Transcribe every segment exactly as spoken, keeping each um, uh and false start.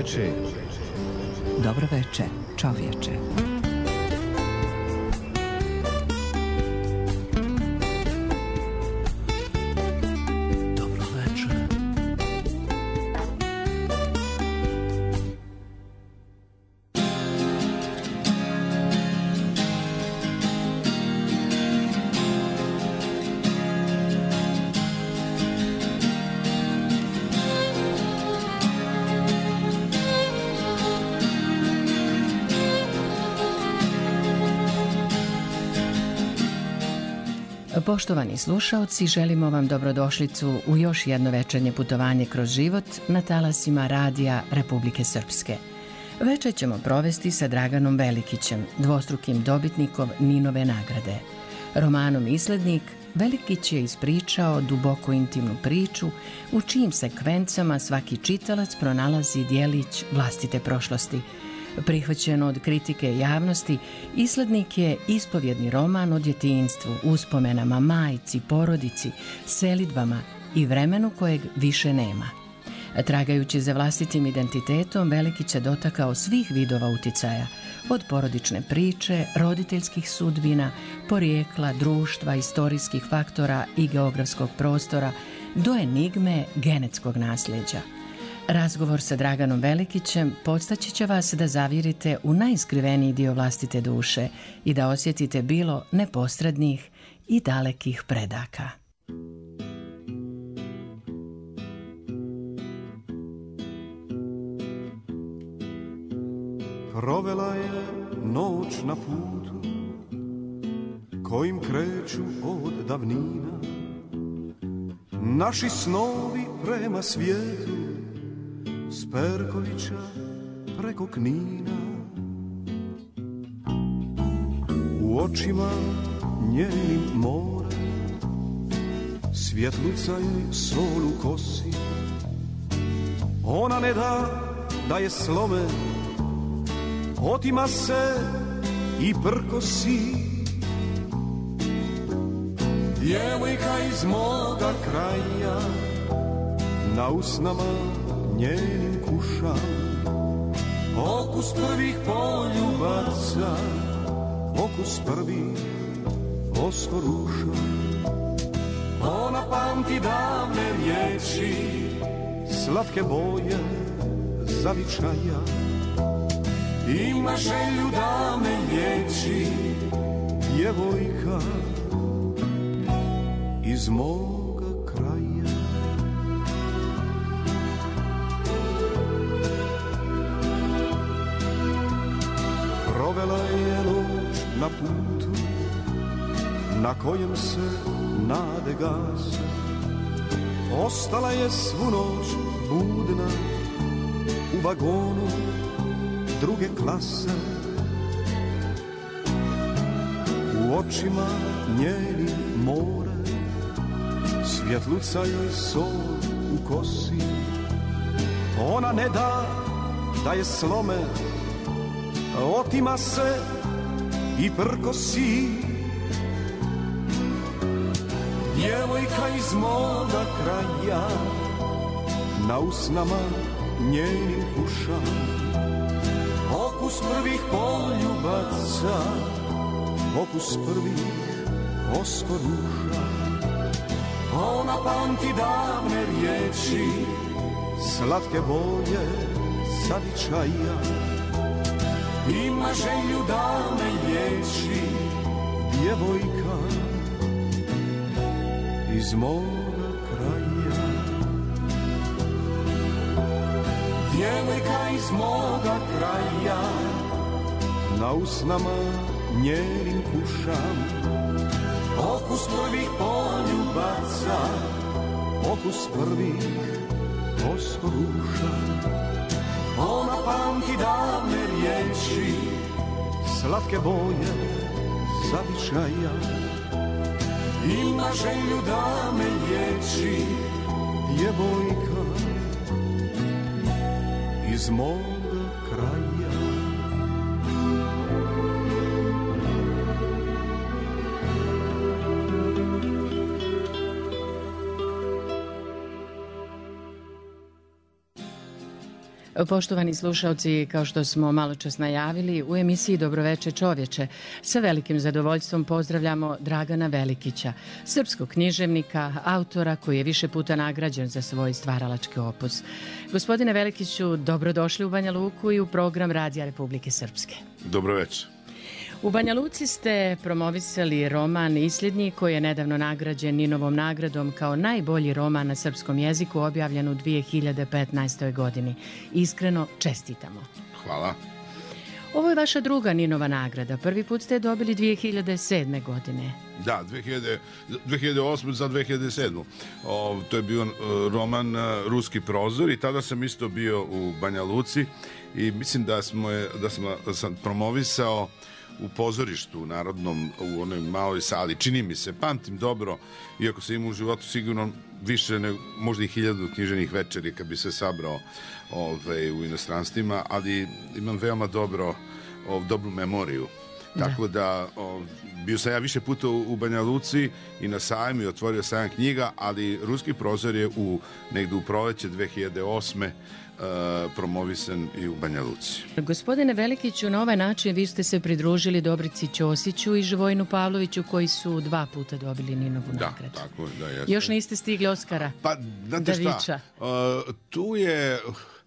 veče. Dobro veče, čovječe. Poštovani slušaoci, želimo vam dobrodošlicu u još jedno večernje putovanje kroz život na talasima Radija Republike Srpske. Večer ćemo provesti sa Draganom Velikićem, dvostrukim dobitnikom Ninove nagrade. Romanom Islednik, Velikić je ispričao duboko intimnu priču u čijim sekvencama svaki čitalac pronalazi djelić vlastite prošlosti. Prihvaćen od kritike javnosti, Islednik je ispovjedni roman o djetinjstvu, uspomenama, majci, porodici, selidbama i vremenu kojeg više nema. Tragajući za vlastitim identitetom, Velikić se dotakao svih vidova uticaja, od porodične priče, roditeljskih sudbina, porijekla, društva, istorijskih faktora i geografskog prostora, do enigme genetskog nasljeđa. Razgovor sa Draganom Velikićem podstaći će vas da zavirite u najskriveniji dio vlastite duše i da osjetite bilo neposrednih i dalekih predaka. Provela je noć na putu kojim kreću od davnina naši snovi prema svijetu, s Perkovića preko Knina. U očima njenim more, svjetluca joj sol u kosi. Ona ne da da je slome, otima se i prkosi. Djevojka iz moga kraja, na usnama njenim kuša, okus prvih poljubaca, okus prvih oskoruša. Ona pamti davne riječi, slatke boje zavičaja. Ima želju da me liječi, djevojka iz moga kraja. Provela je noć na putu na kojem se nade gase. Ostala je svu noć budna u vagonu druge klase. U očima njenim more, svjetluca joj sol u kosi. Ona ne da da je slome, otima se i prkosi. Djevojka iz moga kraja, na usnama njenim kuša, okus prvih poljubaca, okus prvih oskoruša. Ona pamti davne riječi, slatke boje zavičaja. Ima želju da me liječi, djevojka iz moga kraja. Djevojka iz moga kraja, na usnama njenim kušam, okus prvih poljubaca, okus prvih oskoruša. Ona pamti davne riječi, slatke boje zavičaja. Ima želju da me liječi, djevojka iz moga kraja. Poštovani slušalci, kao što smo malo čas najavili, u emisiji Dobroveče čovječe sa velikim zadovoljstvom pozdravljamo Dragana Velikića, srpskog književnika, autora koji je više puta nagrađen za svoj stvaralački opus. Gospodine Velikiću, dobrodošli u Banja Luku i u program Radija Republike Srpske. Dobroveče. U Banja Luci ste promovisali roman Isljednjik koji je nedavno nagrađen Ninovom nagradom kao najbolji roman na srpskom jeziku objavljen u dvije hiljade petnaestoj. godini. Iskreno čestitamo. Hvala. Ovo je vaša druga Ninova nagrada. Prvi put ste je dobili dvije hiljade sedme. godine. Da, dvije hiljade, dvije hiljade osme za dvije hiljade sedmu. O, to je bio uh, roman uh, Ruski prozor i tada sam isto bio u Banja Luci i mislim da, smo je, da, smo, da sam promovisao u pozorištu u narodnom, u onoj maloj sali, čini mi se, pamtim dobro, iako sam imao u životu sigurno više, ne, možda i hiljadu književnih večeri kad bi se sabrao ove, u inostranstvima, ali imam veoma dobro, ov, dobru memoriju. Da. Tako da, ov, bio sam ja više puta u, u Banja Luci i na sajmu i otvorio sajam knjiga, ali Ruski prozor je u, negde u proleće dvije hiljade osme. Uh, promovisan i u Banja Luci. Gospodine Velikiću, na ovaj način vi ste se pridružili Dobrici Ćosiću i Živojinu Pavloviću koji su dva puta dobili Ninovu da, nagradu. Tako, da, jeste. Još niste stigli Oskara. Pa, znate šta, uh, tu je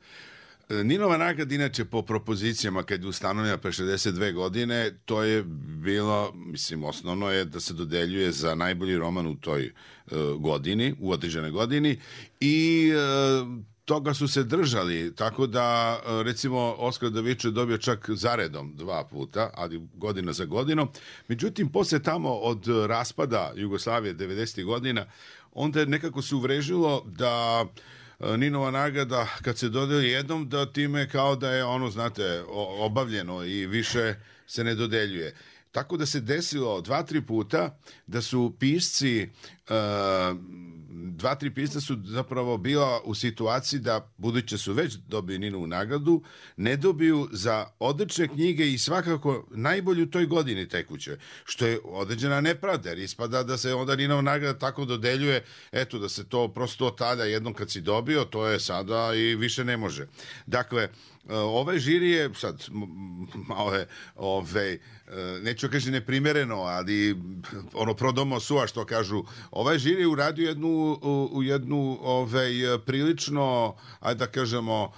Ninova nagrada, inače po propozicijama kad je ustanovljena pre šezdeset dve godine, to je bilo, mislim, osnovno je da se dodeljuje za najbolji roman u toj uh, godini, u određenoj godini i uh, toga su se držali, tako da recimo Oskar Davičo je dobio čak zaredom dva puta, ali godina za godinom. Međutim, posle tamo od raspada Jugoslavije devedesetih godina, onda je nekako se uvrežilo da Ninova nagrada kad se dodeli jednom, da time kao da je ono, znate, obavljeno i više se ne dodeljuje. Tako da se desilo dva, tri puta da su pisci, uh, dva, tri pisca su zapravo bila u situaciji da, budući su već dobili Ninovu nagradu, ne dobiju za odlične knjige i svakako najbolju u toj godini tekuće, što je određena nepravda, jer ispada da se onda Ninova nagrada tako dodeljuje, eto, da se to prosto tada jednom kad si dobio, to je sada i više ne može. Dakle, ovaj žiri je, sad, malo je, ove, neću kaži neprimereno, ali ono prodomo sua što kažu, ovaj žiri je uradio jednu, u jednu ove, prilično, ajde da kažemo,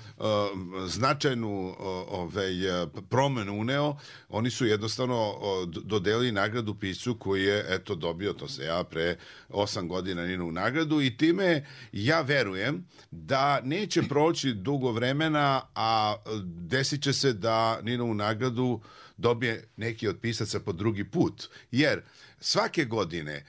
značajnu ove, promenu uneo. Oni su jednostavno dodelili nagradu piscu koji je, eto, dobio, to se ja pre osam godina Ninovu nagradu i time ja verujem da neće proći dugo vremena, a desit će se da Ninovu nagradu dobije neki od pisaca po drugi put. Jer svake godine,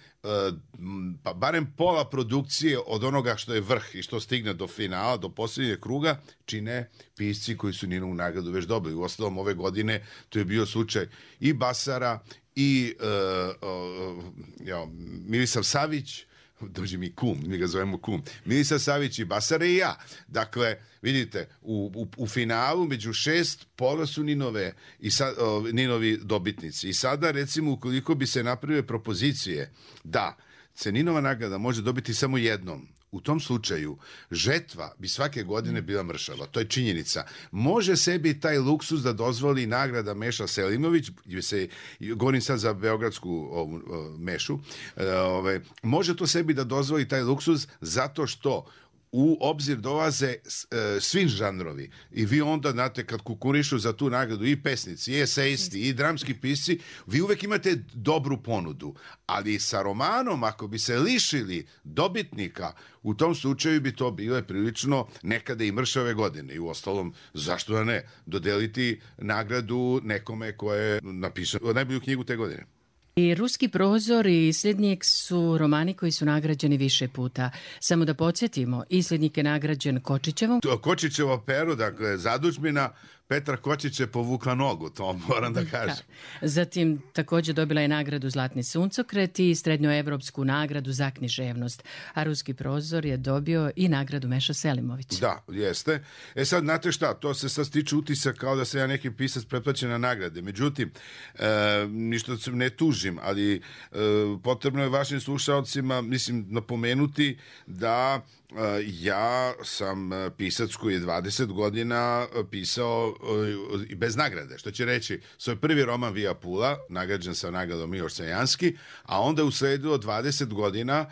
pa barem pola produkcije od onoga što je vrh i što stigne do finala, do posljednjeg kruga, čine pisci koji su Ninovu nagradu već dobili. U ostalom ove godine to je bio slučaj i Basara i uh, uh, ja, Milisav Savić, dođe mi kum, mi ga zovemo kum, Milisav Savić i Basara i ja. Dakle, vidite, u, u, u finalu među šest pola su Ninove i sa, o, Ninovi dobitnici. I sada, recimo, ukoliko bi se napravile propozicije da se Ninova nagrada može dobiti samo jednom, u tom slučaju žetva bi svake godine bila mršava. To je činjenica. Može sebi taj luksuz da dozvoli nagrada Meša Selimović, se, govorim sad za beogradsku ovu, o, Mešu, e, ove, može to sebi da dozvoli taj luksuz zato što u obzir dolaze e, svi žanrovi i vi onda, znate, kad kukurišu za tu nagradu i pesnici, i esejisti, i dramski pisci, vi uvek imate dobru ponudu, ali sa romanom, ako bi se lišili dobitnika, u tom slučaju bi to bile prilično nekada i mršave godine i u ostalom, zašto da ne, dodeliti nagradu nekome ko je napisao najbolju knjigu te godine. I Ruski prozor i Isljednjik su romani koji su nagrađeni više puta. Samo da podsjetimo, Isljednjik je nagrađen Kočićevom. Kočićevo pero, dakle, zadužbina, Petra Kočić je povukla nogu, to moram da kažem. Da. Zatim također dobila je nagradu Zlatni suncokret i srednjoevropsku nagradu za književnost, a Ruski prozor je dobio i nagradu Meša Selimovića. Da, jeste. E sad, znate šta, to se sad stiče utisak kao da se ja neki pisac pretplaćen na nagrade. Međutim, e, ništa se ne tužim, ali e, potrebno je vašim slušalcima, mislim, napomenuti da ja sam pisac koji je dvadeset godina pisao i bez nagrade, što će reći, svoj prvi roman Via Pula, nagrađen sa nagradom Miloš Crnjanski, a onda usledilo dvadeset godina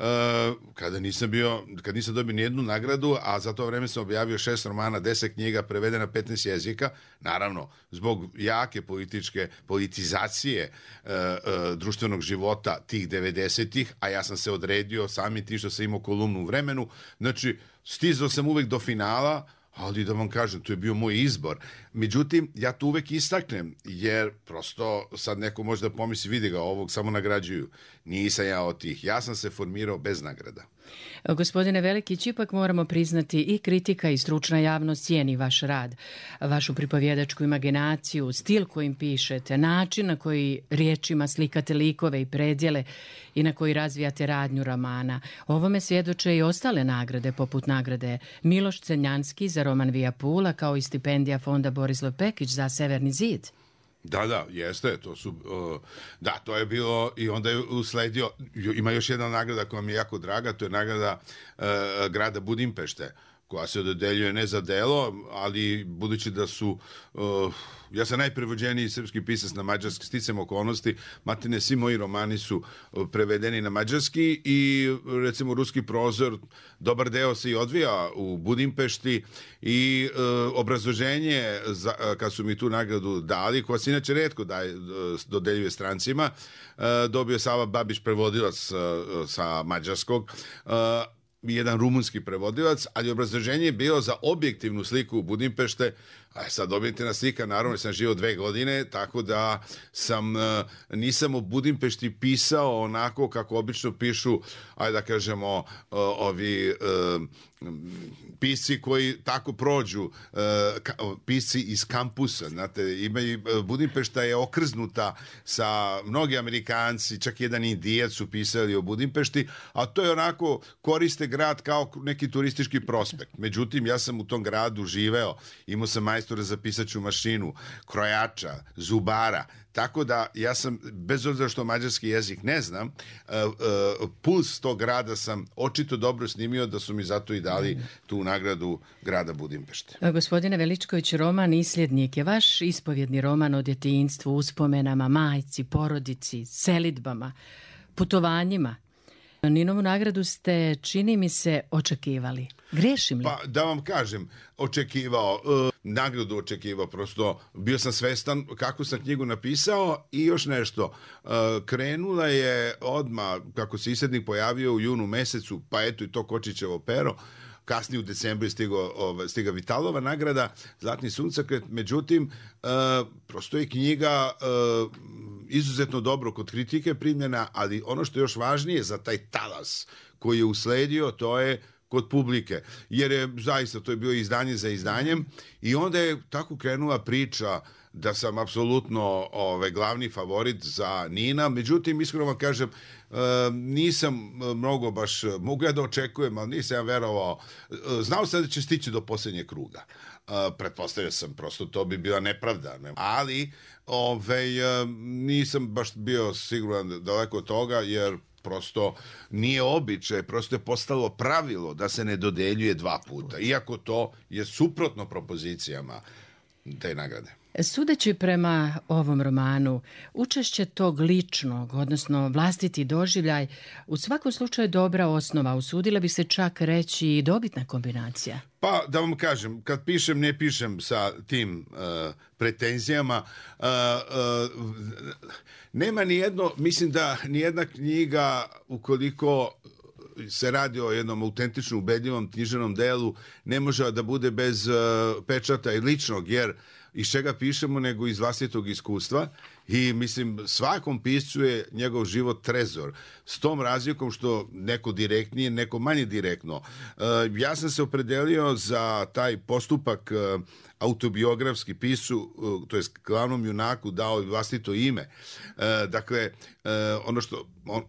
kada nisam bio, kad nisam dobio nijednu nagradu, a za to vreme sam objavio šest romana, deset knjiga, prevedena na petnaest jezika, naravno, zbog jake političke politizacije društvenog života tih devedesetih, a ja sam se odredio sami ti što sam imao kolumnu u Vremenu. Znači, stizao sam uvek do finala, ali da vam kažem, to je bio moj izbor. Međutim, ja to uvek istaknem, jer prosto sad neko može da pomisli, vidi ga, ovog samo nagrađuju. Nisam ja od tih. Ja sam se formirao bez nagrada. Gospodine Velikić, ipak moramo priznati i kritika i stručna javnost cijeni vaš rad, vašu pripovjedačku imaginaciju, stil kojim pišete, način na koji riječima slikate likove i predjele i na koji razvijate radnju romana. Ovome svjedoče i ostale nagrade, poput nagrade Miloš Crnjanski za roman Via Pula, kao i stipendija fonda Borislav Pekić za Severni zid. Da, da, jeste, to su, uh, da, to je bilo i onda je usledio, ima još jedna nagrada koja mi je jako draga, to je nagrada uh, grada Budimpešte, koja se dodeljuje ne za delo, ali budući da su, uh, ja sam najprevođeniji srpski pisac na mađarski, sticam okolnosti, matine, svi moji romani su prevedeni na mađarski i recimo Ruski prozor, dobar deo se i odvija u Budimpešti i uh, obrazloženje za, uh, kad su mi tu nagradu dali, koja se inače retko daje, dodeljuje strancima, uh, dobio Sava Babić, prevodilac uh, sa mađarskog, uh, jedan rumunski prevodilac, ali obrazloženje je bilo za objektivnu sliku Budimpešte. A sad objektivna slika, naravno sam živio dve godine, tako da sam, nisam o Budimpešti pisao onako kako obično pišu, ajde da kažemo, ovi pisci koji tako prođu, pisci iz kampusa, znate, imaju, Budimpešta je okrznuta sa mnogi Amerikanci, čak jedan Indijac su pisali o Budimpešti, a to je onako, koriste grad kao neki turistički prospekt. Međutim, ja sam u tom gradu živeo, imao sam majstora za pisaću mašinu, krojača, zubara, tako da ja sam, bez obzira što mađarski jezik ne znam, uh, uh, puls tog grada sam očito dobro snimio, da su mi zato i dali tu nagradu grada Budimpešte. Gospodine Veličković, roman Isljednik je vaš ispovjedni roman o djetinjstvu, uspomenama, majci, porodici, selidbama, putovanjima. Ninovu nagradu ste, čini mi se, očekivali. Grešim li? Pa da vam kažem, očekivao, uh, nagradu očekivao, prosto bio sam svestan kako sam knjigu napisao i još nešto. Uh, krenula je odmah, kako se Isljednik pojavio u junu mesecu, pa eto i to Kočićevo pero, kasnije u decembru je stigo, ove, stiga Vitalova nagrada, Zlatni suncokret, međutim, uh, prosto je knjiga uh, izuzetno dobro kod kritike primljena, ali ono što je još važnije za taj talas koji je usledio, to je kod publike, jer je zaista to je bilo izdanje za izdanjem i onda je tako krenula priča da sam apsolutno ovaj, glavni favorit za Nina, međutim, iskreno vam kažem, e, nisam mnogo baš, mogu ja da očekujem, ali nisam ja verovao, e, znao sam da će stići do posljednjeg kruga. E, pretpostavio sam, prosto to bi bila nepravda, ne? Ali ovaj, e, nisam baš bio siguran daleko od toga, jer prosto nije običaj, prosto je postalo pravilo da se ne dodeljuje dva puta, iako to je suprotno propozicijama te nagrade. Sudeći prema ovom romanu, učešće tog ličnog, odnosno vlastiti doživljaj, u svakom slučaju dobra osnova, usudila bi se čak reći i dobitna kombinacija. Pa, da vam kažem, kad pišem, ne pišem sa tim uh, pretenzijama. Uh, uh, nema ni jedno, mislim da ni jedna knjiga, ukoliko se radi o jednom autentičnom, ubedljivom književnom delu, ne može da bude bez uh, pečata i ličnog, jer iz čega pišemo nego iz vlastitog iskustva I mislim, svakom piscu je njegov život trezor. S tom razlikom što neko direktnije, neko manje direktno. Ja sam se opredelio za taj postupak autobiografski, pisu, to je glavnom junaku dao vlastito ime. Dakle, ono što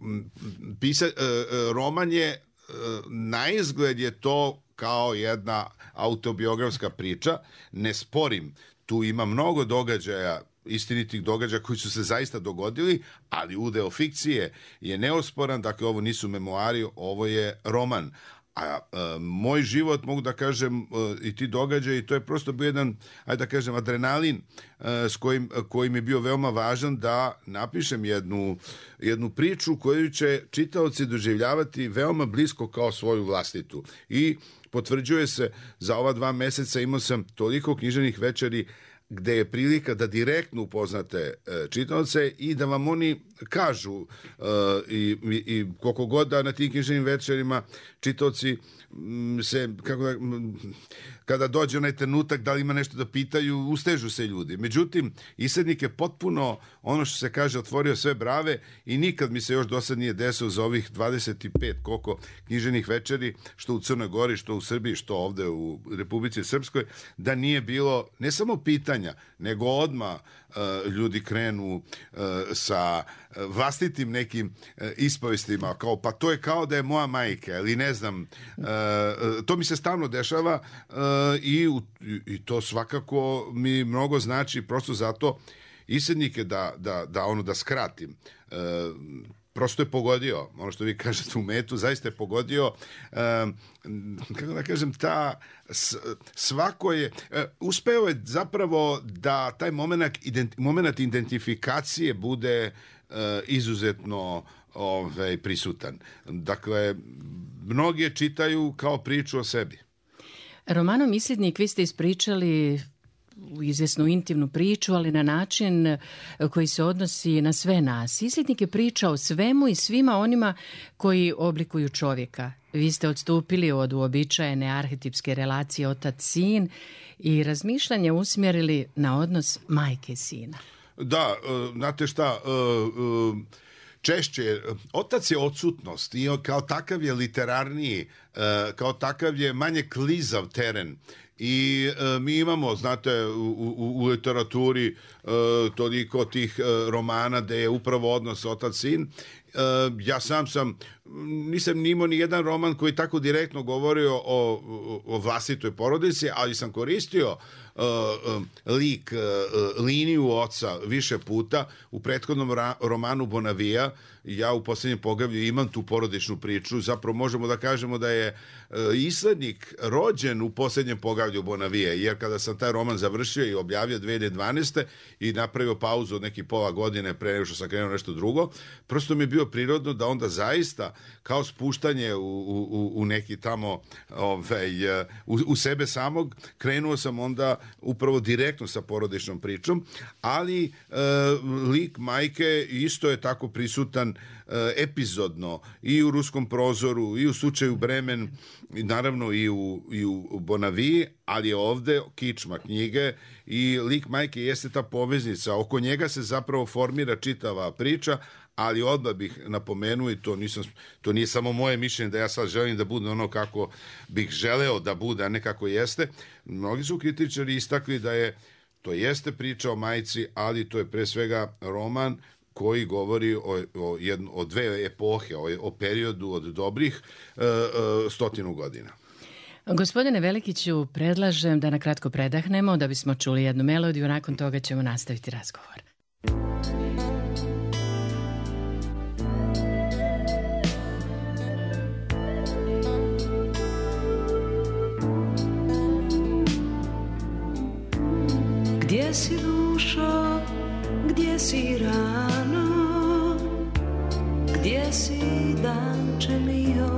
pisa, roman je, na izgled je to kao jedna autobiografska priča. Ne sporim, tu ima mnogo događaja, istinitih događaja koji su se zaista dogodili, ali udeo fikcije je neosporan. Dakle, ovo nisu memoari, ovo je roman. A, a moj život, mogu da kažem, a, i ti događaji, to je prosto bio jedan, ajde da kažem, adrenalin a, s kojim, koji mi je bio veoma važan da napišem jednu, jednu priču koju će čitaoci doživljavati veoma blisko kao svoju vlastitu. I potvrđuje se, za ova dva meseca imao sam toliko književnih večeri gde je prilika da direktno upoznate e, čitaoce i da vam oni kažu e, i, i koliko god da na tim književnim večerima čitaoci m, se, kako da, m, kada dođe onaj trenutak da li ima nešto da pitaju, ustežu se ljudi. Međutim, Isednik je potpuno, ono što se kaže, otvorio sve brave i nikad mi se još do sad nije desilo za ovih dvadeset pet koliko književnih večeri, što u Crnoj Gori, što u Srbiji, što ovde u Republici Srpskoj, da nije bilo ne samo pitanja, nego odmah uh, ljudi krenu uh, sa vlastitim nekim uh, ispovestima, kao pa to je kao da je moja majka, ili ne znam, uh, to mi se stalno dešava uh, i, i to svakako mi mnogo znači, prosto zato Isednik je da, da, da ono da skratim. Uh, prosto je pogodio, ono što vi kažete u metu, zaista je pogodio, um, kako da kažem, ta svako je, uh, uspeo je zapravo da taj moment, ident, moment identifikacije bude uh, izuzetno ovaj, prisutan. Dakle, mnogi je čitaju kao priču o sebi. Romanom Isednik vi ste ispričali u izvesnu intimnu priču, ali na način koji se odnosi na sve nas. Isednik je priča o svemu i svima onima koji oblikuju čovjeka. Vi ste odstupili od uobičajene arhetipske relacije otac-sin i razmišljanje usmjerili na odnos majke i sina. Da, znate šta, češće, otac je odsutnost i kao takav je literarniji, kao takav je manje klizav teren. I e, mi imamo, znate, u, u, u literaturi e, toliko tih e, romana gde je upravo odnos otac-sin. E, ja sam sam, nisam nimao ni jedan roman koji tako direktno govorio o, o, o vlastitoj porodici, ali sam koristio uh, uh, lik, uh, liniju oca više puta. U prethodnom ra- romanu Bonavija, ja u posljednjem poglavlju imam tu porodičnu priču. Zapravo možemo da kažemo da je uh, Isednik rođen u posljednjem poglavlju Bonavije, jer kada sam taj roman završio i objavio dve hiljade dvanaeste. i napravio pauzu od nekih pola godine pre nego što sam krenuo nešto drugo, prosto mi je bio prirodno da onda zaista kao spuštanje u, u, u neki tamo ovaj, u, u sebe samog, krenuo sam onda upravo direktno sa porodičnom pričom, ali e, lik majke isto je tako prisutan e, epizodno i u Ruskom prozoru, i u slučaju Bremen, i naravno i u, i u Bonaviji, ali je ovde kičma knjige i lik majke jeste ta poveznica, oko njega se zapravo formira čitava priča, ali odmah bih napomenuo, i to, nisam, to nije samo moje mišljenje da ja sad želim da bude ono kako bih želeo da bude, a ne kako jeste. Mnogi su kritičari istakli da je to jeste priča o majci, ali to je pre svega roman koji govori o, o, jedno, o dve epohe, o, o periodu od dobrih uh, uh, stotinu godina. Gospodine Velikiću, predlažem da na kratko predahnemo da bismo čuli jednu melodiju, nakon toga ćemo nastaviti razgovor. Gdje si dušo, gdje si rano, gdje si danče mio,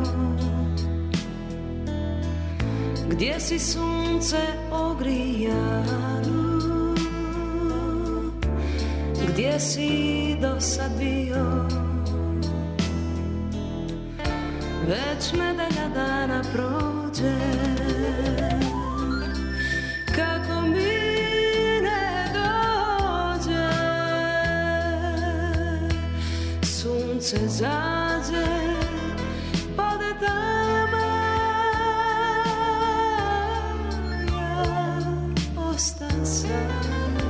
gdje si sunce ogrijano, gdje si do sad bio, već nedelja dana prođe, kako mi ne dođe. sunce zađe, pade tama, ja ostan sama.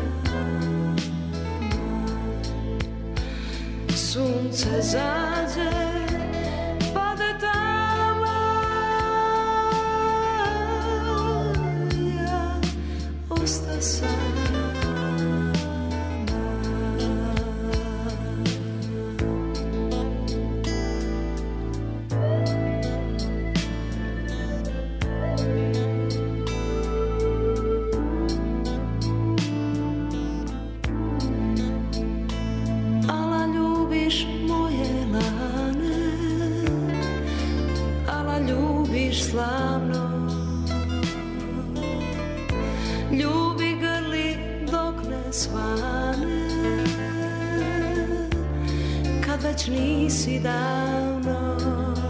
Sunce zađe, pade tama, ja ostan sama. Slavno ljubi grli dok ne svane, kad već nisi davno,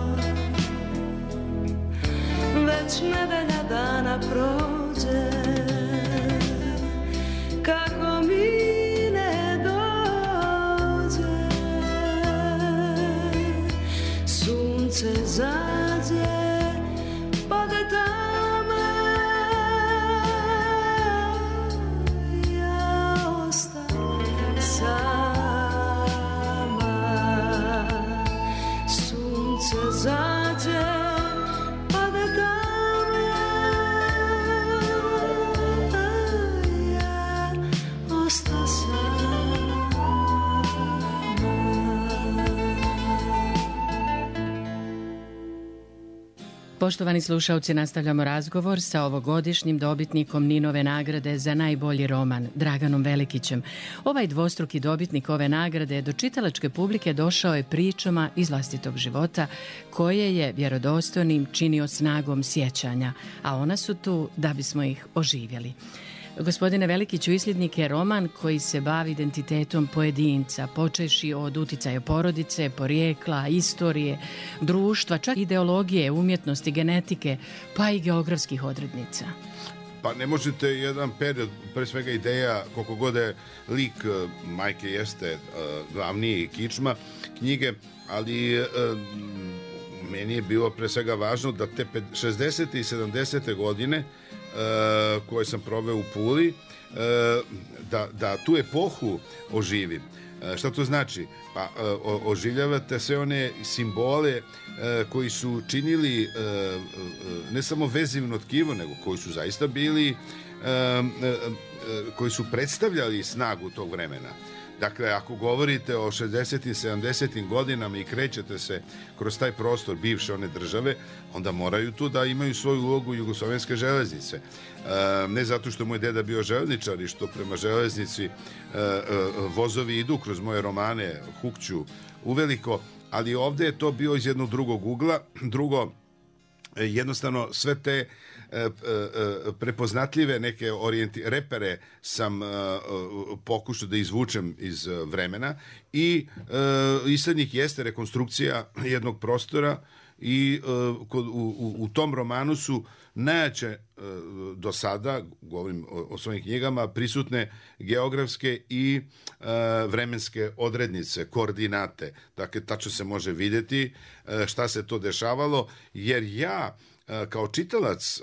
već nedelja dana prođe, kako mi ne dođe. Sunce zađe, pade tama, ja ostam sama. Sunce zađe, pade tama, ja ostam sama. Poštovani slušalci, nastavljamo razgovor sa ovogodišnjim dobitnikom Ninove nagrade za najbolji roman, Draganom Velikićem. Ovaj dvostruki dobitnik ove nagrade do čitalačke publike došao je pričama iz vlastitog života, koje je vjerodostojnim činio snagom sjećanja, a ona su tu da bismo ih oživjeli. Gospodine Velikiću, Isljednik je roman koji se bavi identitetom pojedinca, počeši od uticaja porodice, porijekla, istorije, društva, čak ideologije, umjetnosti, genetike, pa i geografskih odrednica. Pa ne možete jedan period, pre svega ideja, koliko god je lik majke jeste glavni kičma knjige, ali meni je bilo pre svega važno da te šezdesete i sedamdesete godine koje sam proveo u Puli, da, da tu epohu oživim. Šta to znači? Pa oživljavate sve one simbole koji su činili ne samo vezivno tkivo, nego koji su zaista bili, koji su predstavljali snagu tog vremena. Dakle, ako govorite o šezdesetim, sedamdesetim godinama i krećete se kroz taj prostor bivše one države, onda moraju tu da imaju svoju ulogu jugoslovenske železnice. E, ne zato što moj deda bio železničar i što prema železnici e, e, vozovi idu kroz moje romane, hukću uveliko, ali ovde je to bio iz jednog drugog ugla. Drugo, jednostavno sve te prepoznatljive neke orijenti, repere sam pokušao da izvučem iz vremena i Isljednik jeste rekonstrukcija jednog prostora i u, u, u tom romanu su najjače do sada, govorim o, o svojim knjigama, prisutne geografske i vremenske odrednice, koordinate. Dakle, tačno se može vidjeti šta se to dešavalo, jer ja kao čitalac,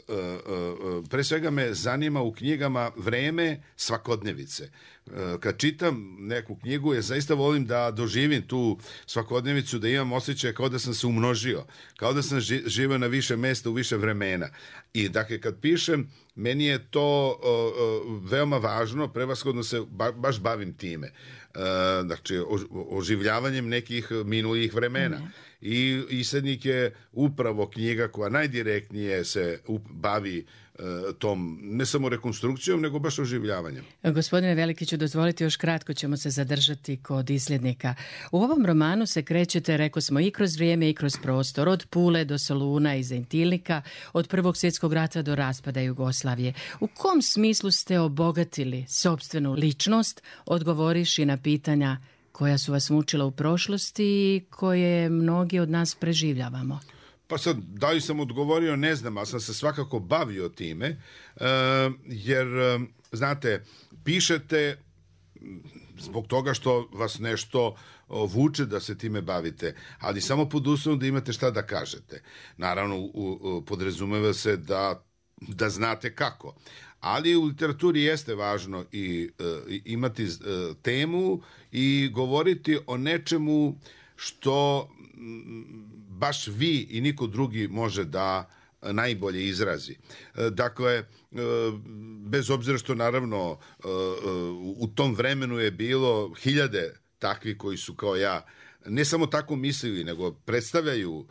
pre svega me zanima u knjigama vreme svakodnevice. Kad čitam neku knjigu, ja zaista volim da doživim tu svakodnevicu, da imam osjećaj kao da sam se umnožio, kao da sam živio na više mesta u više vremena. I dakle, kad pišem, meni je to veoma važno, prevashodno se ba, baš bavim time. Znači, oživljavanjem nekih minulih vremena. Mm. I Isljednik je upravo knjiga koja najdirektnije se bavi tom, ne samo rekonstrukcijom, nego baš oživljavanjem. Gospodine Velikiću, dozvolite, još kratko ćemo se zadržati kod Isljednika. U ovom romanu se krećete, reko smo, i kroz vrijeme i kroz prostor, od Pule do Soluna i Zejtilnika, od Prvog svjetskog rata do raspada Jugoslavije. U kom smislu ste obogatili sopstvenu ličnost, odgovoriši na pitanja koja su vas mučila u prošlosti i koje mnogi od nas preživljavamo? Pa sad, da li sam odgovorio, ne znam, ali sam se svakako bavio time, jer, znate, pišete, zbog toga što vas nešto vuče da se time bavite, ali samo pod uslovom da imate šta da kažete. Naravno, u, u, podrazumeva se da, da znate kako. Ali u literaturi jeste važno i e, imati e, temu i govoriti o nečemu što m, baš vi i niko drugi može da najbolje izrazi. E, dakle, e, bez obzira što naravno e, u tom vremenu je bilo hiljade takvi koji su kao ja ne samo tako mislili, nego predstavljaju, uh,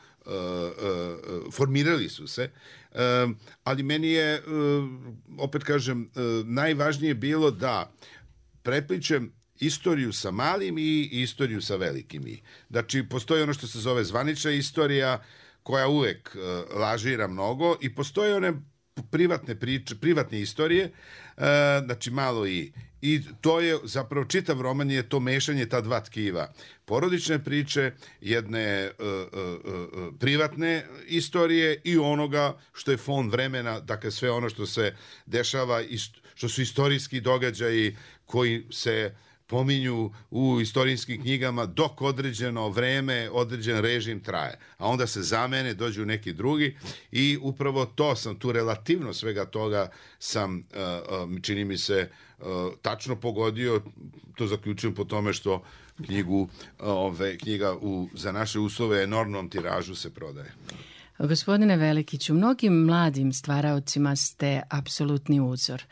uh, formirali su se, uh, ali meni je, uh, opet kažem, uh, najvažnije bilo da prepličem istoriju sa malim i istoriju sa velikim i. Znači, postoji ono što se zove zvanična istorija, koja uvek uh, lažira mnogo, i postoje one privatne priče, privatne istorije, uh, znači malo i. I to je, zapravo, čitav roman je to mešanje ta dva tkiva. Porodične priče, jedne uh, uh, uh, privatne istorije i onoga što je fon vremena, dakle sve ono što se dešava, što su istorijski događaji koji se pominju u istorijskim knjigama dok određeno vreme, određen režim traje. A onda se zamene, dođu neki drugi i upravo to sam, tu relativno svega toga sam, uh, uh, čini mi se, uh, tačno pogodio. To zaključujem po tome što knjigu, ove, knjiga u, za naše uslove enormnom tiražu se prodaje. Gospodine Velikiću, mnogim mladim stvaraocima ste apsolutni uzor.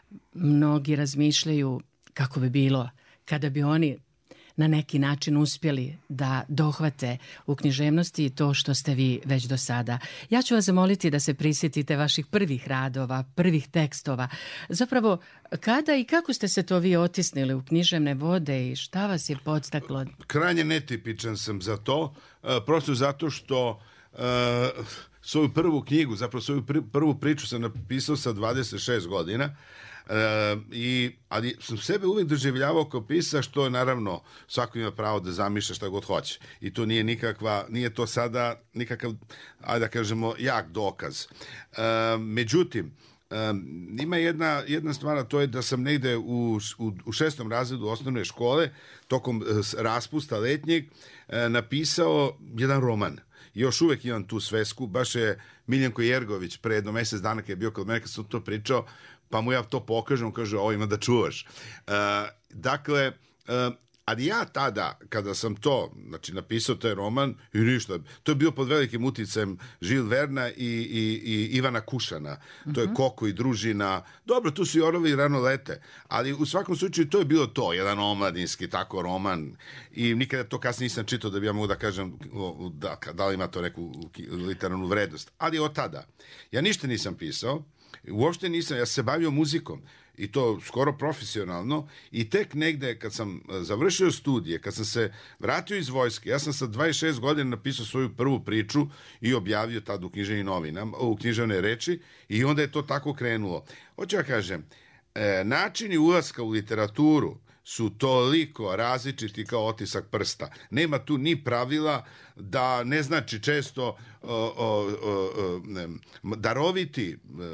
Mnogi razmišljaju kako bi bilo kada bi oni na neki način uspjeli da dohvate u književnosti to što ste vi već do sada. Ja ću vas zamoliti da se prisjetite vaših prvih radova, prvih tekstova. Zapravo, kada i kako ste se to vi otisnili u književne vode i šta vas je podstaklo? Krajnje netipičan sam za to, prosto zato što uh, svoju prvu knjigu, zapravo svoju prvu priču sam napisao sa dvadeset šest godina. E, i, ali sam sebe uvijek doživljavao kao pisac, što naravno svako ima pravo da zamišlja šta god hoće i to nije nikakva, nije to sada nikakav, ajde da kažemo, jak dokaz. E, međutim, e, ima jedna, jedna stvar, a to je da sam negde u, u, u šestom razredu osnovne škole tokom raspusta letnjeg e, napisao jedan roman. Još uvek imam tu svesku, baš je Miljenko Jergović pre jedno mesec dana kad je bio kod mene, kad sam to pričao, pa mu ja to pokažem, on kaže, ovo ima da čuvaš. Uh, dakle, uh, ali ja tada, kada sam to, znači, napisao taj roman, i ništa, to je bio pod velikim uticajem Žil Verna i, i, i Ivana Kušana. Uh-huh. To je Koko i družina. Dobro, tu su i Orlovi i Rano lete, ali u svakom slučaju to je bilo to, jedan omladinski tako roman, i nikada to kasnije nisam čitao da bi ja mogu da kažem da, da li ima to neku literarnu vrednost. Ali od tada, ja ništa nisam pisao, uopšte nisam, ja se bavio muzikom i to skoro profesionalno, i tek negde kad sam završio studije, kad sam se vratio iz vojske, ja sam sa dvadeset šest godina napisao svoju prvu priču i objavio tad u književnim novinama, u književne reči, i onda je to tako krenulo. Hoću ja kažem, e, načini ulaska u literaturu su toliko različiti kao otisak prsta. Nema tu ni pravila, da ne znači često o, o, o, ne, daroviti,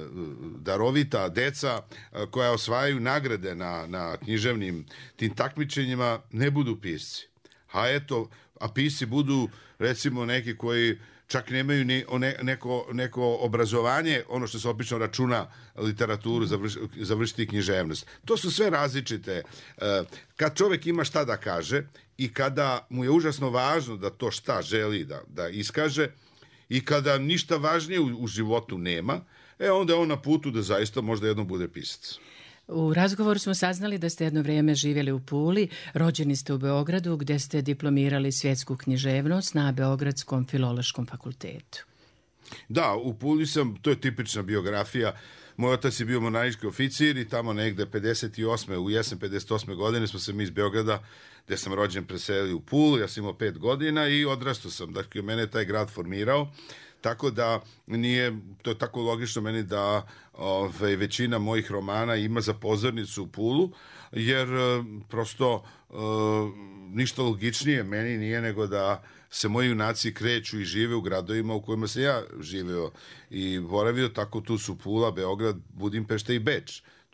darovita deca koja osvajaju nagrade na, na književnim tim takmičenjima ne budu pisci. A eto, a pisci budu recimo neki koji čak nemaju ni ne, neko, neko obrazovanje, ono što se obično računa literaturu, završ, završiti književnost. To su sve različite. Kad čovjek ima šta da kaže i kada mu je užasno važno da to šta želi da, da iskaže, i kada ništa važnije u, u životu nema, e onda je on na putu da zaista možda jednom bude pisac. U razgovoru smo saznali da ste jedno vrijeme živjeli u Puli, rođeni ste u Beogradu, gdje ste diplomirali svjetsku književnost na Beogradskom filološkom fakultetu. Da, u Puli sam, to je tipična biografija. Moj otac je bio mornarički oficir i tamo negde pedeset osme u jesen pedeset osme godine smo se mi iz Beograda, gdje sam rođen, preselili u Pulu. Ja sam imao pet godina i odrastao sam. Dakle, mene je taj grad formirao. Tako da nije, to je tako logično meni da ove, većina mojih romana ima za pozornicu u Pulu, jer prosto e, ništa logičnije meni nije nego da se moji junaci kreću i žive u gradovima u kojima sam ja živeo i boravio. Tako tu su Pula, Beograd, Budimpešta i Beč.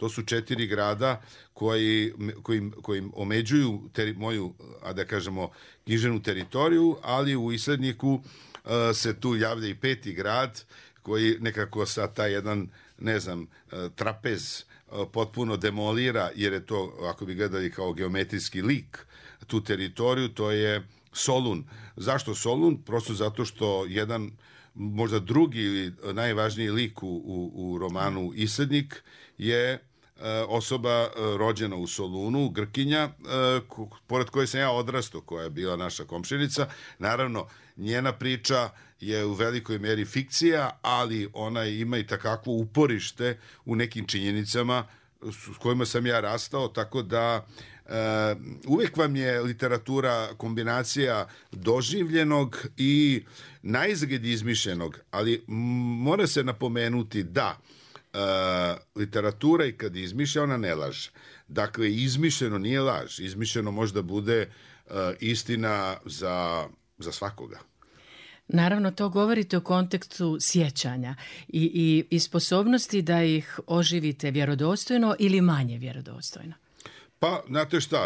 To su četiri grada koji, koji, koji omeđuju teri, moju, a da kažemo, književnu teritoriju, ali u Isledniku uh, se tu javlja i peti grad koji nekako sa taj jedan, ne znam, uh, trapez uh, potpuno demolira, jer je to, ako bi gledali kao geometrijski lik, tu teritoriju, to je Solun. Zašto Solun? Prosto zato što jedan, možda drugi ili najvažniji lik u, u, u romanu Islednik je e, osoba e, rođena u Solunu, Grkinja, e, ko, pored koje sam ja odrastao, koja je bila naša komšinica. Naravno, njena priča je u velikoj meri fikcija, ali ona ima i takako uporište u nekim činjenicama s kojima sam ja rastao, tako da Uh, uvijek vam je literatura kombinacija doživljenog i naizgled izmišljenog, ali mora se napomenuti da uh, literatura i kad izmišlja, ona ne laže. Dakle, izmišljeno nije laž. Izmišljeno možda bude uh, istina za, za svakoga. Naravno, to govorite u kontekstu sjećanja i, i, i sposobnosti da ih oživite vjerodostojno ili manje vjerodostojno. Pa, znate šta,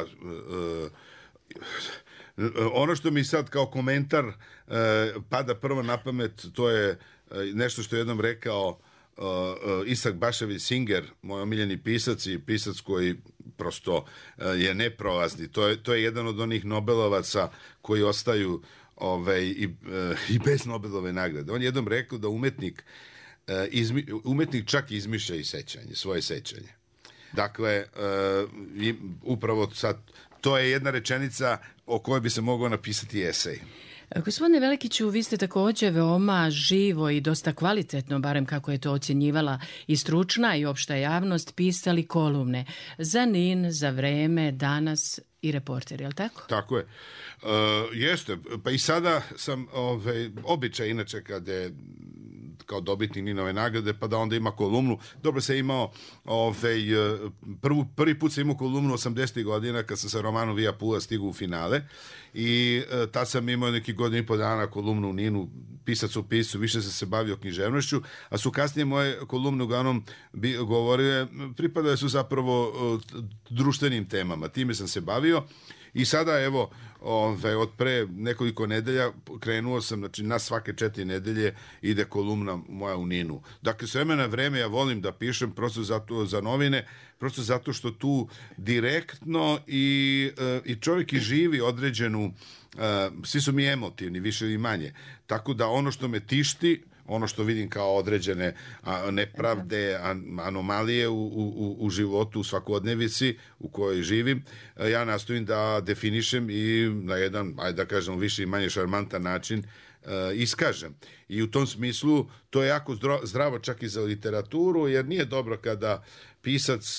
ono što mi sad kao komentar pada prvo na pamet, to je nešto što je jednom rekao Isak Bašević Singer, moj omiljeni pisac i pisac koji prosto je neprolazni. To je, to je jedan od onih Nobelovaca koji ostaju ovaj, i, i bez Nobelove nagrade. On je jednom rekao da umetnik, izmi, umetnik čak izmišlja i sećanje, svoje sećanje. Dakle, uh, upravo sad, to je jedna rečenica o kojoj bi se mogao napisati esej. Gospodine Velikiću, vi ste također veoma živo i dosta kvalitetno, barem kako je to ocjenjivala i stručna i opšta javnost, pisali kolumne za N I N, za Vreme, Danas i Reporter, je li tako? Tako je. Uh, jeste, pa i sada sam ovaj, običaj inače kada je kao dobitnik Ninove nagrade, pa da onda ima kolumnu. Dobro sam imao, ovaj, prvu, prvi put sam imao kolumnu osamdesetih godina kad sam sa romanom Vija Pula stigao u finale i e, tad sam imao neki godin i po dana kolumnu u Ninu, pisac u pisu, više sam se bavio književnošću, a su kasnije moje kolumne uglavnom bi, govorile, pripadale su zapravo e, društvenim temama. Time sam se bavio. I sada, evo, ove, od pre nekoliko nedelja krenuo sam, znači na svake četiri nedelje ide kolumna moja u Ninu. Dakle, s vremena na vreme ja volim da pišem prosto zato, za novine, prosto zato što tu direktno i, i čovjek i živi određenu, svi su mi emotivni, više ili manje. Tako da ono što me tišti, ono što vidim kao određene nepravde, anomalije u, u, u životu, u svakodnevici u kojoj živim, ja nastojim da definišem i na jedan, ajde da kažem, više i manje šarmantan način iskažem. I u tom smislu to je jako zdravo čak i za literaturu, jer nije dobro kada pisac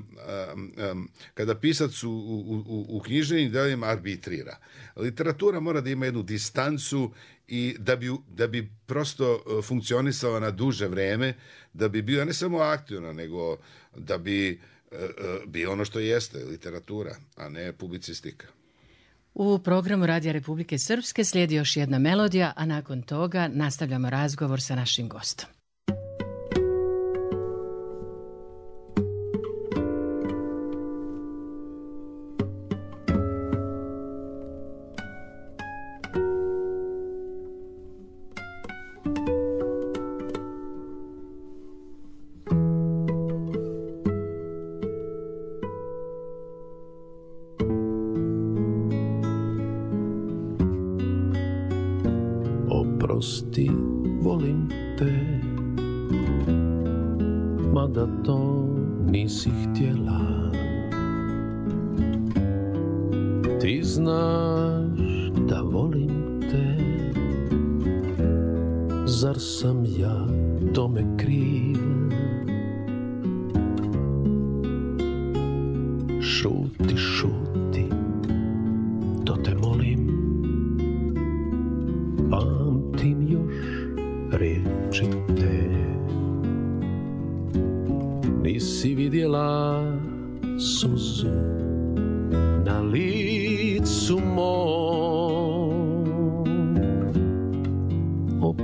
kada pisac u, u, u, u književnim delima arbitrira. Literatura mora da ima jednu distancu i da bi, da bi prosto funkcionisala na duže vreme, da bi bila ne samo aktivna, nego da bi bio ono što jeste literatura, a ne publicistika. U programu Radija Republike Srpske slijedi još jedna melodija, a nakon toga nastavljamo razgovor sa našim gostom. Oprosti, volim te, mada to nisi htjela. Ti znaš da volim te, zar sam ja tome kriv? Šuti, šuti, to te molim. Pamtim još riječi te. Nisi vidjela suzu na licu mom.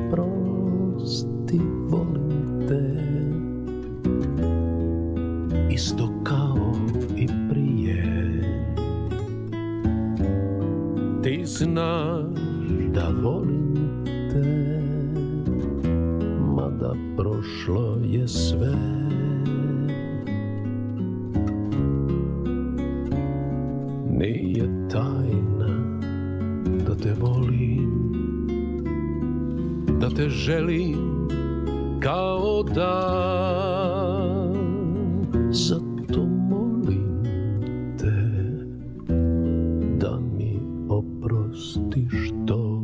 Oprosti, volim te isto kao i prije. Ti znaš da volim te, mada prošlo je sve. Nije tajna da te volim, da te želim kao dan. Zato molim te da mi oprostiš to.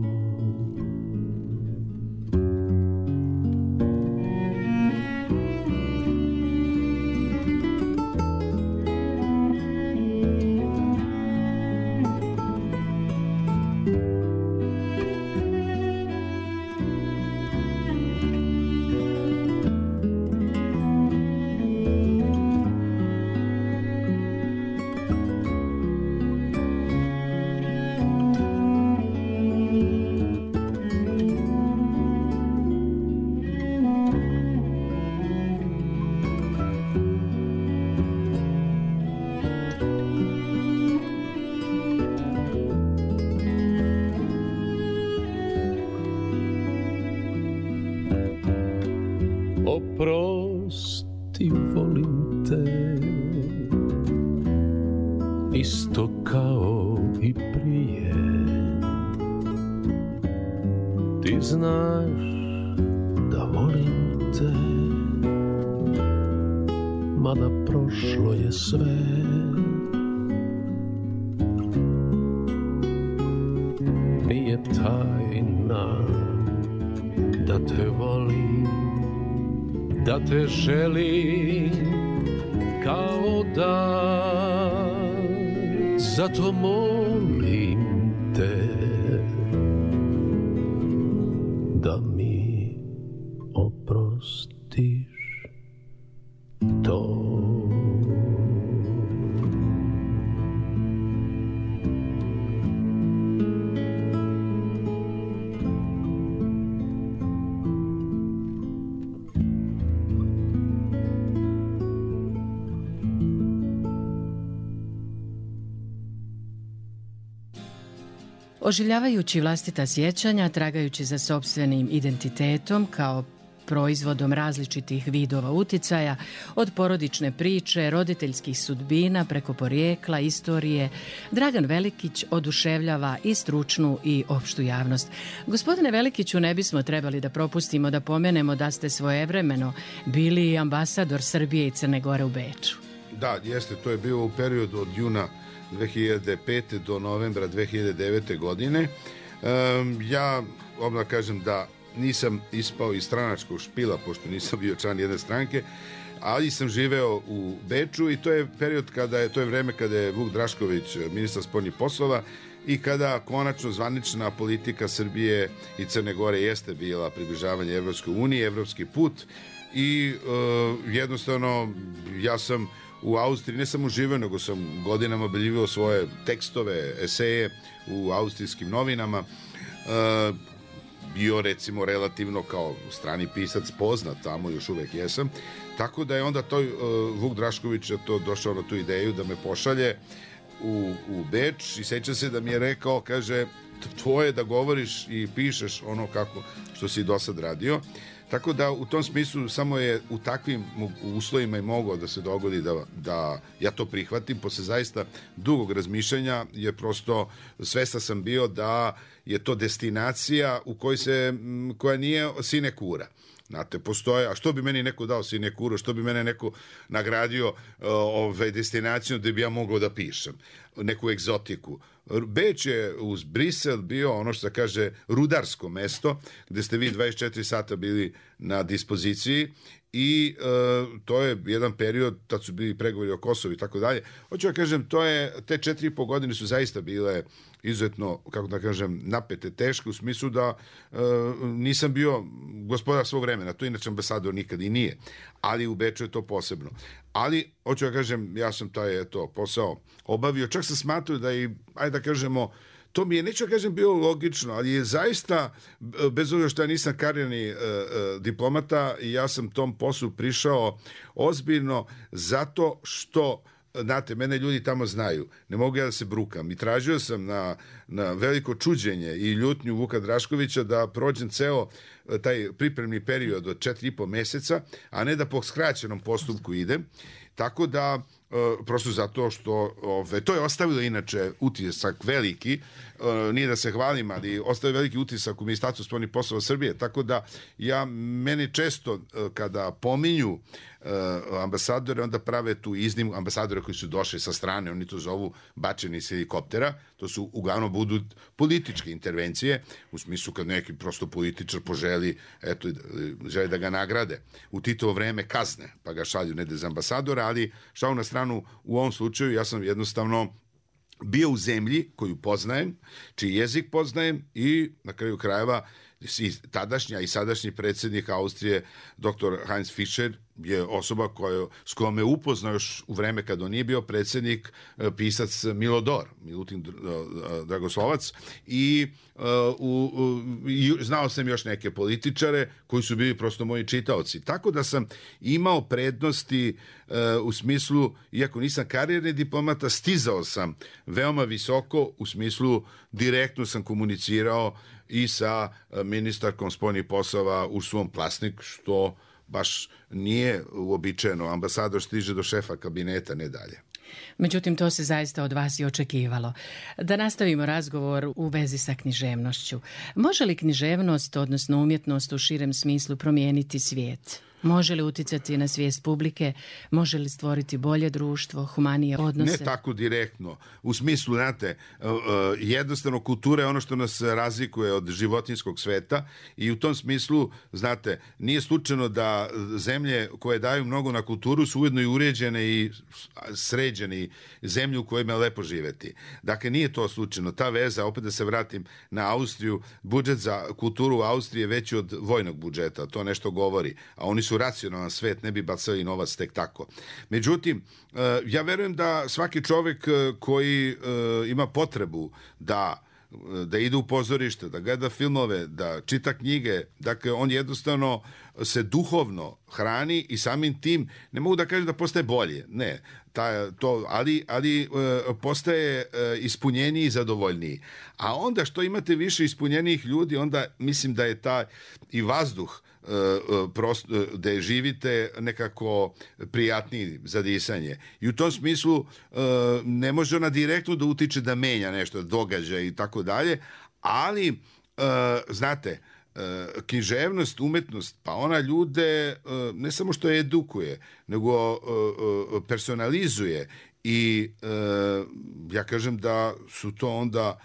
Oprosti, volim te, isto kao i prije. Ti znaš da volim te, mada prošlo je sve. Nije tajna da te volim, da te želim kao dan. Zato molim te da mi oprostiš to. Oživljavajući vlastita sjećanja, tragajući za sopstvenim identitetom kao proizvodom različitih vidova uticaja, od porodične priče, roditeljskih sudbina, preko porijekla, istorije, Dragan Velikić oduševljava i stručnu i opštu javnost. Gospodine Velikiću, ne bismo trebali da propustimo da pomenemo da ste svojevremeno bili ambasador Srbije i Crne Gore u Beču. Da, jeste, to je bilo u periodu od juna dve hiljade pete do novembra dve hiljade devete godine. Um, ja odmah kažem da nisam ispao iz stranačkog špila, pošto nisam bio član jedne stranke, ali sam živeo u Beču i to je period kada je, to je vreme kada je Vuk Drašković ministar spoljnih poslova i kada konačno zvanična politika Srbije i Crne Gore jeste bila približavanje Evropskoj uniji, evropski put i uh, jednostavno ja sam u Austriji ne samo živeo, nego sam godinama objavljivao svoje tekstove, eseje u austrijskim novinama. Uh, bio recimo relativno kao strani pisac poznat tamo, još uvek jesam. Tako da je onda to, uh, Vuk Drašković to došao na tu ideju da me pošalje u, u Beč i seća se da mi je rekao, kaže, tvoje da govoriš i pišeš ono kako što si do sad radio. Tako da u tom smislu samo je u takvim uslovima i mogao da se dogodi da, da ja to prihvatim posle zaista dugog razmišljanja, jer prosto svestan sam bio da je to destinacija u kojoj se, koja nije sinekura. Znate, postoje, a što bi meni neko dao sinekuru, što bi mene neko nagradio ove, destinacijom da bi ja mogao da pišem, neku egzotiku. Beč je uz Brisel bio ono što se kaže rudarsko mesto, gde ste vi dvadeset četiri sata bili na dispoziciji i e, to je jedan period, tad su bili pregovori o Kosovu i tako dalje. Hoću da kažem, to je, te četiri i po godine su zaista bile izuzetno, kako da kažem, napete, teške, u smislu da e, nisam bio gospodar svog vremena, to inače ambasador nikad i nije, ali u Beču je to posebno. Ali, hoću da kažem, ja sam taj eto, posao obavio, čak sam smatrao da i, ajde da kažemo, to mi je, neću kažem, bilo logično, ali je zaista, bez obzira što ja nisam karijerni uh, uh, diplomata, ja sam tom poslu prišao ozbiljno zato što, znate, mene ljudi tamo znaju, ne mogu ja da se brukam i tražio sam na, na veliko čuđenje i ljutnju Vuka Draškovića da prođem ceo taj pripremni period od četiri i po meseca, a ne da po skraćenom postupku idem, tako da Uh, prosto zato što ove, to je ostavilo inače utisak veliki, uh, nije da se hvalim, ali ostavio veliki utisak u Ministarstvu spoljnih poslova Srbije, tako da ja, meni često uh, kada pominju uh, ambasadore, onda prave tu iznimku, ambasadore koji su došli sa strane, oni to zovu bačeni iz helikoptera, to su uglavnom budu političke intervencije, u smislu kad neki prosto političar poželi, eto, želi da ga nagrade. U Titovo vreme kazne, pa ga šalju negde za ambasadora, ali šalju na stranu. U ovom slučaju ja sam jednostavno bio u zemlji koju poznajem, čiji jezik poznajem i na kraju krajeva i tadašnja i sadašnji predsjednik Austrije, doktor Heinz Fischer, je osoba koju, s kojom me upoznao još u vreme kad on nije bio predsjednik, pisac Milodor, Milutin Dragoslovac, i, uh, u, u, i znao sam još neke političare koji su bili prosto moji čitaoci. Tako da sam imao prednosti uh, u smislu, iako nisam karijerni diplomata, stizao sam veoma visoko, u smislu direktno sam komunicirao i sa ministarkom spoljnih poslova Ursulom Plasnik, što baš nije uobičajeno. Ambasador stiže do šefa kabineta, ne dalje. Međutim, to se zaista od vas i očekivalo. Da nastavimo razgovor u vezi sa književnošću. Može li književnost, odnosno umjetnost u širem smislu, promijeniti svijet? Može li uticati na svijest publike? Može li stvoriti bolje društvo, humanije odnose? Ne tako direktno. U smislu, znate, jednostavno kultura je ono što nas razlikuje od životinjskog sveta i u tom smislu, znate, nije slučajno da zemlje koje daju mnogo na kulturu su ujedno i uređene i sređene i zemlje u kojima je lepo živeti. Dakle, nije to slučajno. Ta veza, opet da se vratim na Austriju, budžet za kulturu u Austriji je veći od vojnog budžeta. To nešto govori. A oni su racionalan svet, ne bi bacali novac tek tako. Međutim, ja verujem da svaki čovjek koji ima potrebu da da ide u pozorište, da gleda filmove, da čita knjige, dakle on jednostavno se duhovno hrani i samim tim, ne mogu da kažem da postaje bolje, ne, ta, to, ali, ali e, postaje e, ispunjeniji i zadovoljniji. A onda što imate više ispunjenijih ljudi, onda mislim da je taj i vazduh prosto, da živite nekako prijatniji za disanje. I u tom smislu ne može ona direktno da utiče da menja nešto, događaj i tako dalje, ali znate, književnost, umetnost, pa ona ljude ne samo što je edukuje, nego personalizuje i ja kažem da su to onda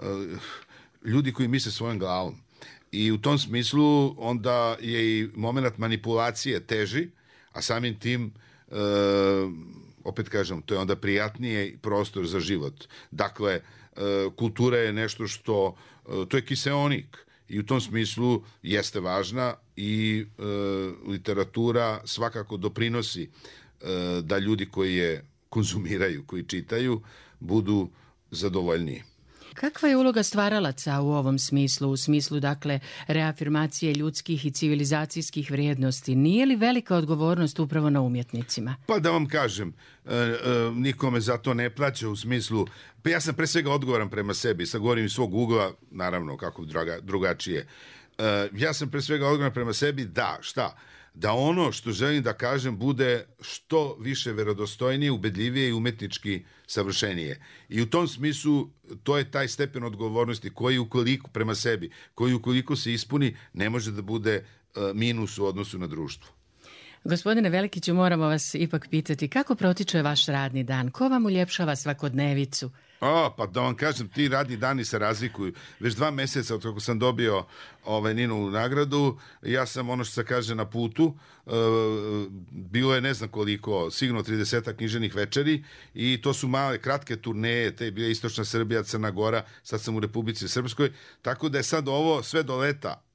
ljudi koji misle svojom glavom. I u tom smislu onda je i moment manipulacije teži, a samim tim, e, opet kažem, to je onda prijatnije prostor za život. Dakle, e, kultura je nešto što, e, to je kiseonik i u tom smislu jeste važna i e, literatura svakako doprinosi e, da ljudi koji je konzumiraju, koji čitaju, budu zadovoljniji. Kakva je uloga stvaralaca u ovom smislu, u smislu, dakle, reafirmacije ljudskih i civilizacijskih vrijednosti? Nije li velika odgovornost upravo na umjetnicima? Pa da vam kažem, e, e, nikome za to ne plaća u smislu, pa ja sam pre svega odgovoran prema sebi, sad govorim iz svog ugla, naravno kako druga, drugačije. E, ja sam pre svega odgovoran prema sebi da, šta? Da ono što želim da kažem bude što više verodostojnije, ubedljivije i umetnički savršenije. I u tom smislu to je taj stepen odgovornosti koji ukoliko prema sebi, koji ukoliko se ispuni, ne može da bude minus u odnosu na društvo. Gospodine Velikiću, moramo vas ipak pitati kako protiče vaš radni dan? Ko vam uljepšava svakodnevicu? O, pa da vam kažem, ti radni dani se razlikuju. Već dva meseca od kako sam dobio ovaj, Ninovu nagradu, ja sam ono što se kaže na putu, e, bilo je ne znam koliko, sigurno trideset književnih večeri i to su male, kratke turneje, te je bila Istočna Srbija, Crna Gora, sad sam u Republici Srpskoj, tako da je sad ovo sve do leta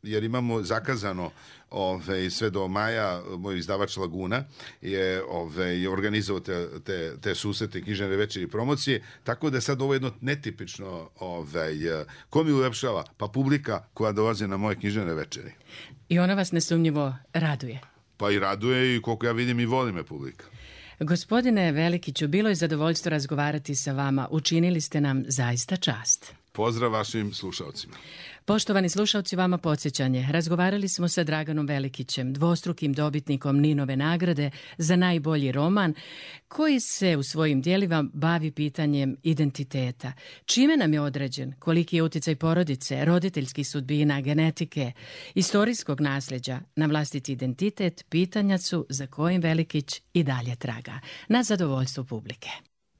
jer imamo zakazano ove, sve do maja. Moj izdavač Laguna je ove, organizovao te, te, te susrete, književne večeri i promocije, tako da je sad ovo jedno netipično ove, ko mi ulepšava? Pa publika koja dolazi na moje književne večeri. I ona vas nesumnjivo raduje. Pa i raduje i koliko ja vidim i voli me publika. Gospodine Velikiću, bilo je zadovoljstvo razgovarati sa vama. Učinili ste nam zaista čast. Pozdrav vašim slušalcima. Poštovani slušalci, vama podsjećanje. Razgovarali smo sa Draganom Velikićem, dvostrukim dobitnikom Ninove nagrade za najbolji roman, koji se u svojim djelima bavi pitanjem identiteta. Čime nam je određen, koliki je uticaj porodice, roditeljskih sudbina, genetike, istorijskog nasljeđa na vlastiti identitet, pitanja su za kojim Velikić i dalje traga. Na zadovoljstvo publike.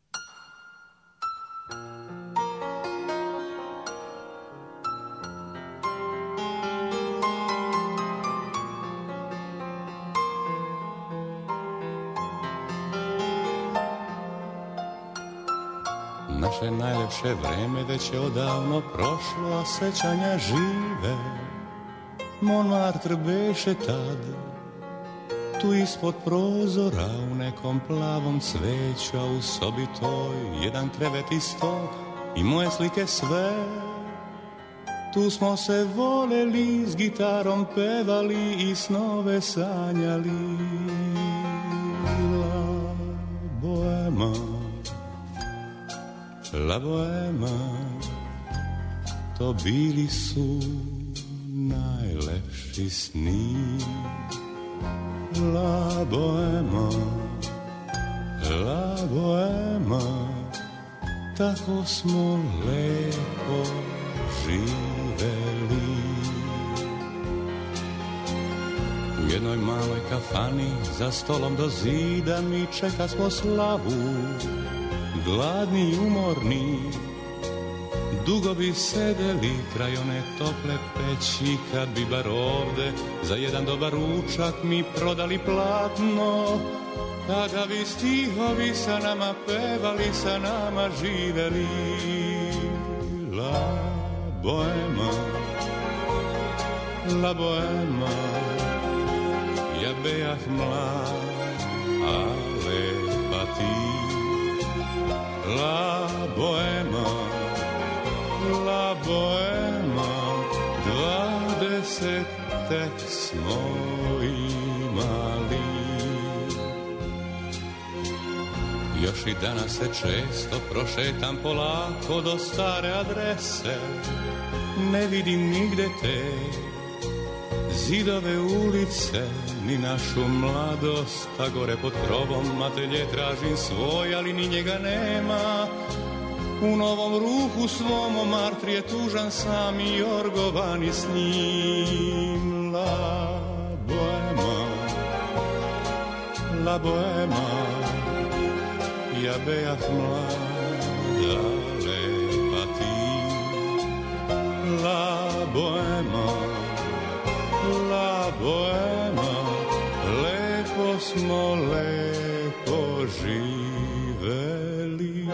Naše najljepše vreme već je odavno prošlo, a sećanja žive. Montmartre beše tad, tu ispod prozora u nekom plavom cveću, a u sobi toj jedan krevet i sto i moje slike sve. Tu smo se voleli, s gitarom pevali i snove sanjali. La bohema, la bohema, to bili su najlepši sni. La bohema, la bohema, tako smo lepo živeli. U jednoj maloj kafani za stolom do zida mi čeka smo slavu, gladni i umorni, dugo bi sedeli kraj one tople peći, kad bi bar ovde za jedan dobar ručak mi prodali platno, kada bi stihovi sa nama pevali, sa nama živeli. La bohema, la bohema, ja bejah mlad, ale pa ti. La bohema, la bohema, dvadeset tek smo imali. Još i danas se često prošetam polako do stare adrese, ne vidim nigde te zidove ulice, ni našu mladost, a gore pod krovom atelje tražim svoj, ali ni njega nema. U novom ruhu svom Montmartre je tužan sam i orgovan i s njim. La bohema, la bohema, ja bejah mlada, lepa ti. La bohema, la bohema, lepo smo, lepo živeli.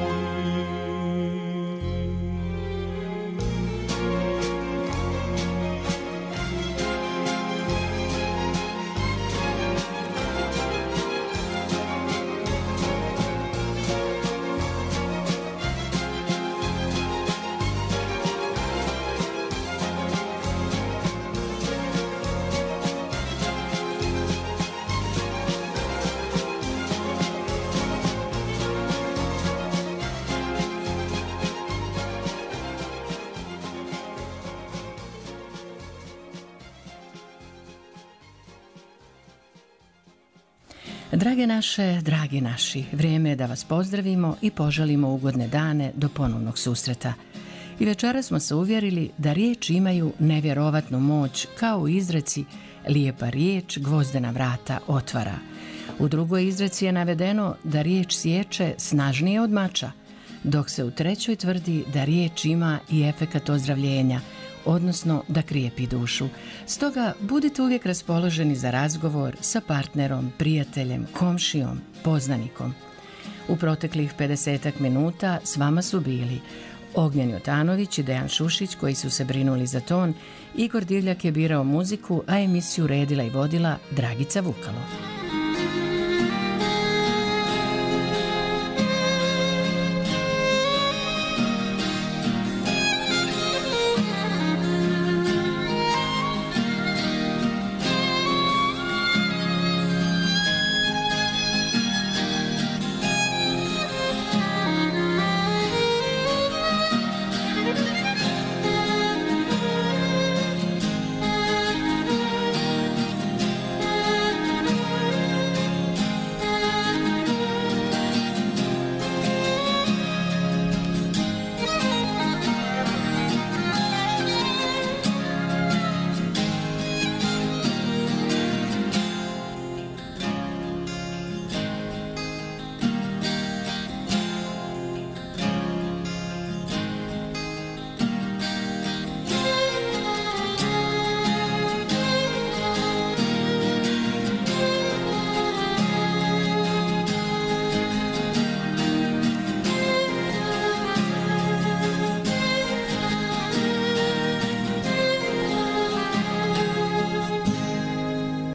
Drage naše, dragi naši, vrijeme je da vas pozdravimo i poželimo ugodne dane do ponovnog susreta. I večera smo se uvjerili da riječi imaju nevjerovatnu moć, kao u izreci lijepa riječ gvozdena vrata otvara. U drugoj izreci je navedeno da riječ sječe snažnije od mača, dok se u trećoj tvrdi da riječ ima i efekat ozdravljenja, odnosno da krijepi dušu. Stoga budite uvijek raspoloženi za razgovor sa partnerom, prijateljem, komšijom, poznanikom. U proteklih pedesetak minuta s vama su bili Ognjen Jotanović i Dejan Šušić koji su se brinuli za ton, Igor Divljak je birao muziku, a emisiju redila i vodila Dragica Vukalo.